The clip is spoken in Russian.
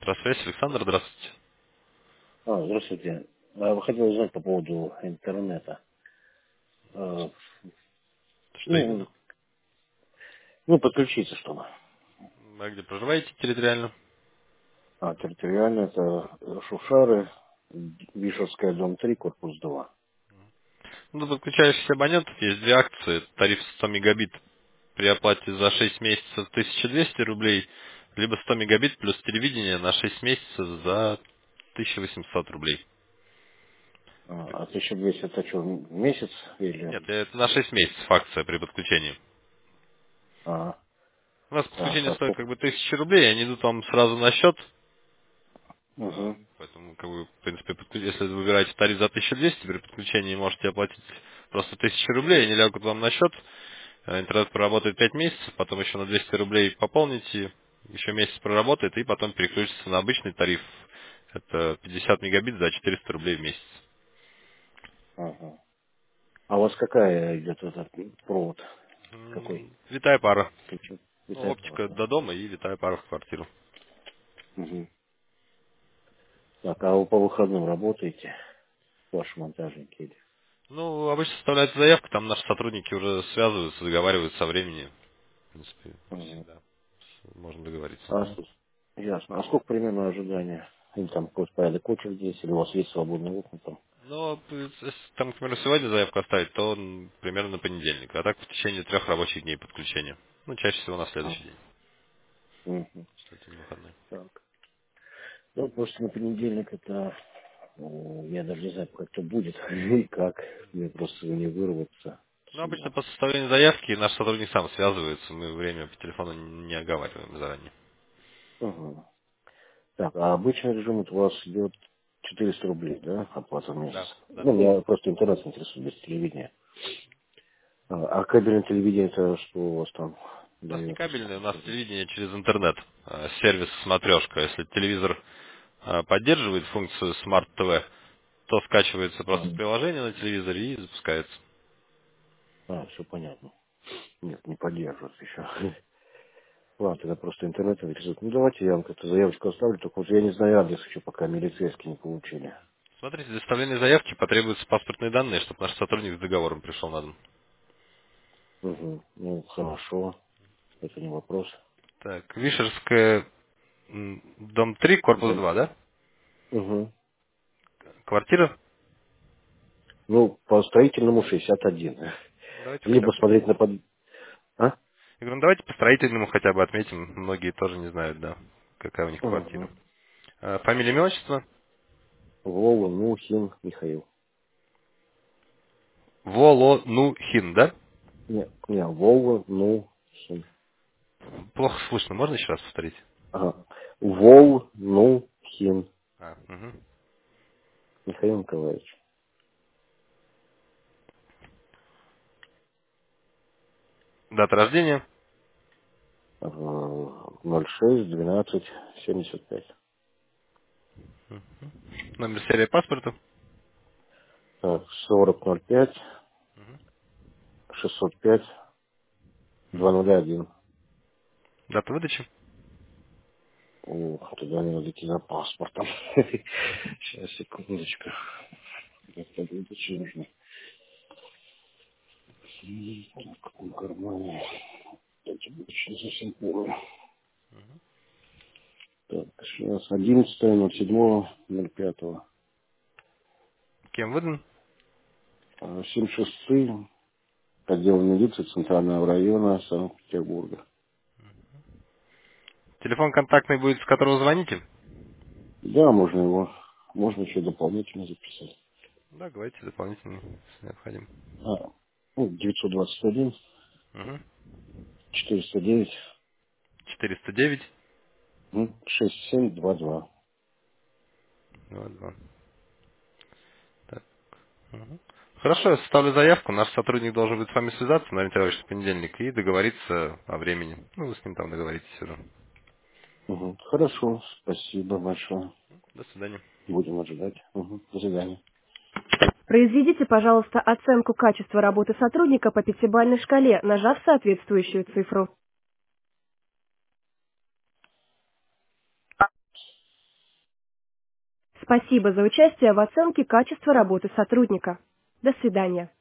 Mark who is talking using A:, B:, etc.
A: Электросвязь, Александр, здравствуйте.
B: Здравствуйте. Вы хотели узнать по поводу интернета. Э,
A: Что именно?
B: Ну, ну, подключиться чтобы.
A: А где проживаете территориально?
B: Территориально это Шушары, Вишевская, дом 3, корпус 2.
A: Ну, для подключающихся абонентов есть две акции. Тариф 100 мегабит при оплате за 6 месяцев 1200 рублей, либо 100 мегабит плюс телевидение на 6 месяцев за 1800 рублей.
B: А 1200 это что, месяц или...
A: Нет, это на 6 месяцев акция при подключении.
B: А,
A: У нас
B: так,
A: подключение
B: а
A: стоит
B: сколько?
A: как бы 1000 рублей, они идут вам сразу на счет.
B: Угу.
A: Поэтому, как бы, в принципе, если вы выбираете тариф за 1200, при подключении можете оплатить просто 1000 рублей, они лягут вам на счет. Интернет проработает 5 месяцев, потом еще на 200 рублей пополните, еще месяц проработает, и потом переключится на обычный тариф. Это 50 мегабит за 400 рублей в месяц.
B: Ага. А у вас какая идет этот провод? Какой?
A: Витая пара.
B: Ключи?
A: Ну,
B: Витая
A: оптика
B: провод.
A: до дома и витая пара в квартиру.
B: Угу. Так, а вы по выходным работаете? Ваши монтажники?
A: Ну, обычно составляется заявка, там наши сотрудники уже связываются, договариваются со времени. В принципе,
B: Угу.
A: всегда можно договориться.
B: Ясно. А сколько примерно ожидания? Или там какой-то порядок очереди есть, или у вас есть свободные окна там?
A: Но если там, к примеру, сегодня заявку оставить, то примерно на понедельник. А так в течение 3 рабочих дней подключения. Ну, чаще всего на
B: А,
A: следующий день.
B: мгм.
A: Кстати, на выходной.
B: Так. Ну, просто на понедельник это, я даже не знаю, как это будет и как. Мне просто не вырваться
A: Ну, обычно
B: сюда.
A: по составлению заявки наш сотрудник сам связывается. Мы время по телефону не оговариваем заранее.
B: Ага. Так, а обычный режим вот у вас идет 400 рублей, да, оплата в месяц?
A: Да, да.
B: Ну, меня просто интернет интересует без телевидения. А кабельное телевидение это что у вас там
A: У нас не
B: дает?
A: кабельное, у нас телевидение через интернет. Сервис смотрешка. Если телевизор поддерживает функцию Smart TV, то скачивается просто приложение на телевизоре и запускается.
B: Все понятно. Нет, не поддерживают еще. Ладно, тогда просто интернет интересует. Ну, давайте я вам как-то заявочку оставлю, только вот я не знаю адрес еще, пока милицейский не получили.
A: Смотрите, для составления заявки потребуются паспортные данные, чтобы наш сотрудник с договором пришел на дом.
B: Угу. Ну, хорошо, это не вопрос.
A: Так, Вишерская, дом 3, корпус
B: Да.
A: 2, да?
B: Угу.
A: Квартира?
B: Ну, по строительному 61.
A: Давайте хотя
B: Либо
A: бы...
B: смотреть на под... А?
A: Я говорю, ну давайте по строительному хотя бы отметим. Многие тоже не знают, да, какая у них квартира.
B: Угу.
A: Фамилия, имя, отчество?
B: Вова, Мухин, Михаил.
A: Волонухин, да?
B: Не, Вова, Хин.
A: Плохо слышно, можно еще раз повторить?
B: Ага. Вол, Хин.
A: Мгм.
B: Михаил Николаевич.
A: Дата рождения,
B: 06-12-75.
A: номер серии паспорта,
B: Так, 40-05, 605, 201.
A: дата выдачи.
B: Ух, туда мне надо идти за паспортом. Сейчас, секундочку. Это выдача нужно. Так, в каком кармане? Эти выдачи не совсем помню. Так, сейчас 11.07.05.
A: Кем выдан?
B: 7-6, отдел милиции Центрального района Санкт-Петербурга.
A: Телефон контактный будет, с которого звоните?
B: Да, можно его, можно еще дополнительно записать.
A: Да, говорите дополнительно, если необходимо.
B: Ну, 921
A: Угу.
B: 409
A: 409
B: 6722.
A: 22. Так. Мгм. Хорошо, я составлю заявку. Наш сотрудник должен будет с вами связаться на ориентировочный понедельник и договориться о времени. Ну, вы с ним там договоритесь уже.
B: Угу. Хорошо, спасибо большое.
A: До свидания.
B: Будем ожидать. Угу. До свидания.
C: Произведите, пожалуйста, оценку качества работы сотрудника по пятибалльной шкале, нажав соответствующую цифру. Спасибо за участие в оценке качества работы сотрудника. До свидания.